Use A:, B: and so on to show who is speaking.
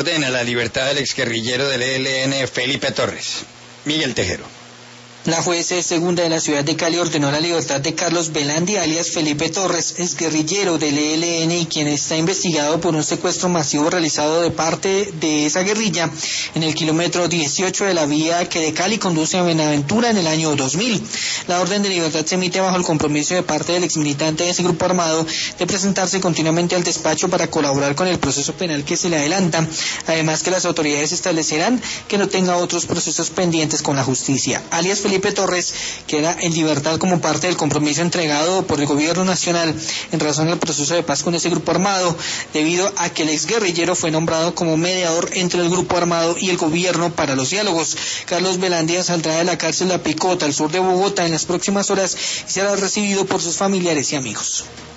A: ordena la libertad del exguerrillero del ELN Felipe Torres. Miguel Tejero.
B: La juez segunda de la ciudad de Cali ordenó la libertad de Carlos Belandi, alias Felipe Torres, exguerrillero del ELN y quien está investigado por un secuestro masivo realizado de parte de esa guerrilla en el kilómetro 18 de la vía que de Cali conduce a Buenaventura en el año 2000. La orden de libertad se emite bajo el compromiso de parte del exmilitante de ese grupo armado de presentarse continuamente al despacho para colaborar con el proceso penal que se le adelanta. Además que las autoridades establecerán que no tenga otros procesos pendientes con la justicia. Alias Felipe Torres queda en libertad como parte del compromiso entregado por el gobierno nacional en razón al proceso de paz con ese grupo armado, debido a que el exguerrillero fue nombrado como mediador entre el grupo armado y el gobierno para los diálogos. Carlos Belandia saldrá de la cárcel La Picota, al sur de Bogotá, en las próximas horas y será recibido por sus familiares y amigos.